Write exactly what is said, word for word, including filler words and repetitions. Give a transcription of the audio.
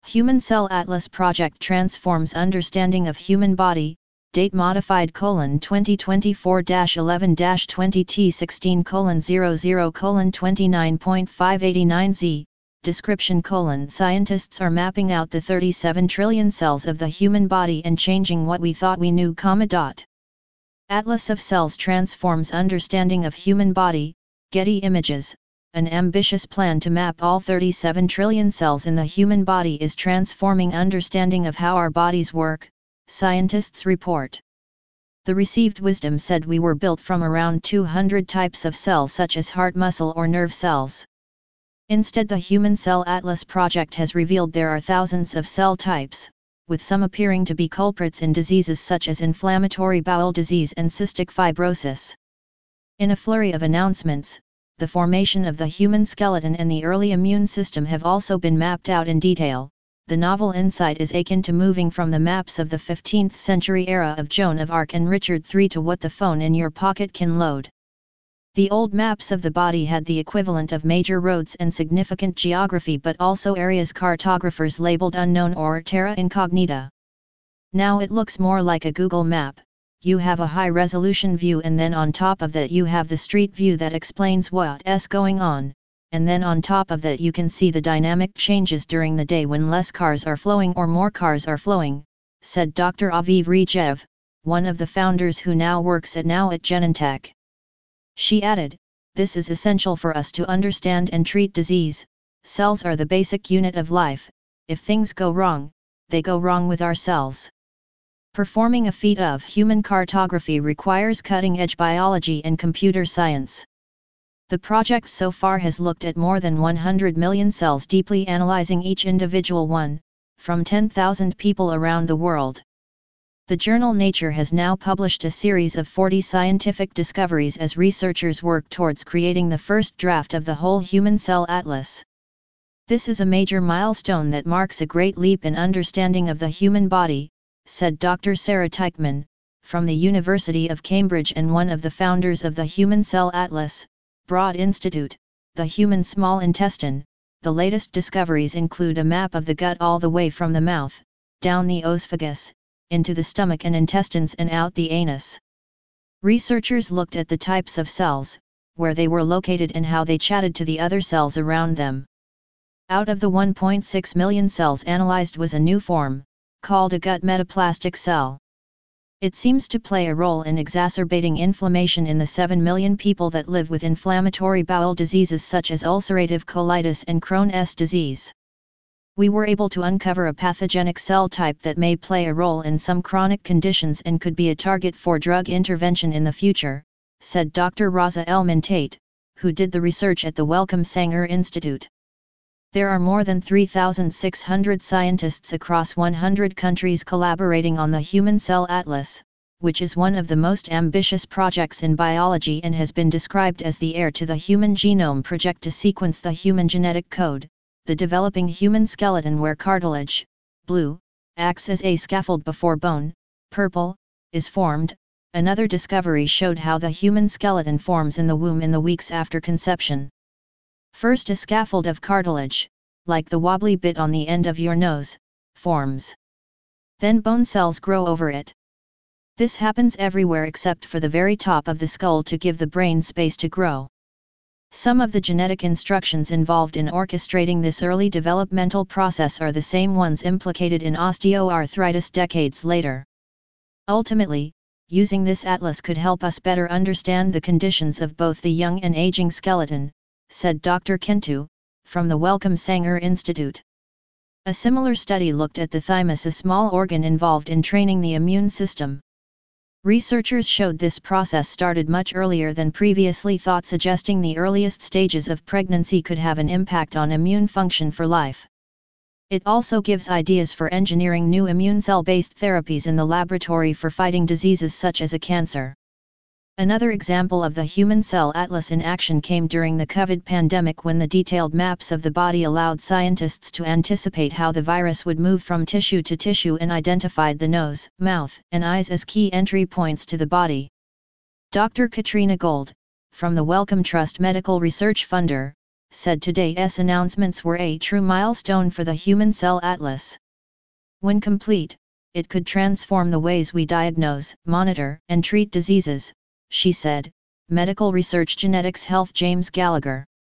Human Cell Atlas Project transforms understanding of human body, date modified colon twenty twenty-four dash eleven dash twenty T sixteen colon zero zero colon twenty-nine point five eighty-nine Z, description colon scientists are mapping out the thirty-seven trillion cells of the human body and changing what we thought we knew, comma dot. Atlas of Cells transforms understanding of human body, Getty Images. An ambitious plan to map all thirty-seven trillion cells in the human body is transforming understanding of how our bodies work, scientists report. The received wisdom said we were built from around two hundred types of cells such as heart muscle or nerve cells. Instead, the Human Cell Atlas Project has revealed there are thousands of cell types, with some appearing to be culprits in diseases such as inflammatory bowel disease and cystic fibrosis. In a flurry of announcements, the formation of the human skeleton and the early immune system have also been mapped out in detail. The novel insight is akin to moving from the maps of the fifteenth century era of Joan of Arc and Richard the Third to what the phone in your pocket can load. The old maps of the body had the equivalent of major roads and significant geography, but also areas cartographers labeled unknown or terra incognita. Now it looks more like a Google map. You have a high-resolution view, and then on top of that you have the street view that explains what's going on, and then on top of that you can see the dynamic changes during the day when less cars are flowing or more cars are flowing, said Doctor Aviv Regev, one of the founders who now works at Now at Genentech. She added, "This is essential for us to understand and treat disease. Cells are the basic unit of life. If things go wrong, they go wrong with our cells." Performing a feat of human cartography requires cutting-edge biology and computer science. The project so far has looked at more than one hundred million cells, deeply analyzing each individual one, from ten thousand people around the world. The journal Nature has now published a series of forty scientific discoveries as researchers work towards creating the first draft of the whole Human Cell Atlas. This is a major milestone that marks a great leap in understanding of the human body, said Doctor Sarah Teichmann, from the University of Cambridge and one of the founders of the Human Cell Atlas, Broad Institute, the human small intestine. The latest discoveries include a map of the gut all the way from the mouth, down the esophagus, into the stomach and intestines and out the anus. Researchers looked at the types of cells, where they were located and how they chatted to the other cells around them. Out of the one point six million cells analyzed was a new form, called a gut metaplastic cell. It seems to play a role in exacerbating inflammation in the seven million people that live with inflammatory bowel diseases such as ulcerative colitis and Crohn's disease. We were able to uncover a pathogenic cell type that may play a role in some chronic conditions and could be a target for drug intervention in the future, said Doctor Raza El-Mentate, who did the research at the Wellcome Sanger Institute. There are more than three thousand six hundred scientists across one hundred countries collaborating on the Human Cell Atlas, which is one of the most ambitious projects in biology and has been described as the heir to the Human Genome Project to sequence the human genetic code. The developing human skeleton, where cartilage, blue, acts as a scaffold before bone, purple, is formed. Another discovery showed how the human skeleton forms in the womb in the weeks after conception. First, a scaffold of cartilage, like the wobbly bit on the end of your nose, forms. Then bone cells grow over it. This happens everywhere except for the very top of the skull to give the brain space to grow. Some of the genetic instructions involved in orchestrating this early developmental process are the same ones implicated in osteoarthritis decades later. Ultimately, using this atlas could help us better understand the conditions of both the young and aging skeleton, said Doctor Kentu, from the Wellcome Sanger Institute. A similar study looked at the thymus, a small organ involved in training the immune system. Researchers showed this process started much earlier than previously thought, suggesting the earliest stages of pregnancy could have an impact on immune function for life. It also gives ideas for engineering new immune cell-based therapies in the laboratory for fighting diseases such as a cancer. Another example of the Human Cell Atlas in action came during the COVID pandemic, when the detailed maps of the body allowed scientists to anticipate how the virus would move from tissue to tissue and identified the nose, mouth, and eyes as key entry points to the body. Doctor Katrina Gold, from the Wellcome Trust Medical Research Funder, said today's announcements were a true milestone for the Human Cell Atlas. When complete, it could transform the ways we diagnose, monitor, and treat diseases, she said. Medical Research Genetics Health James Gallagher.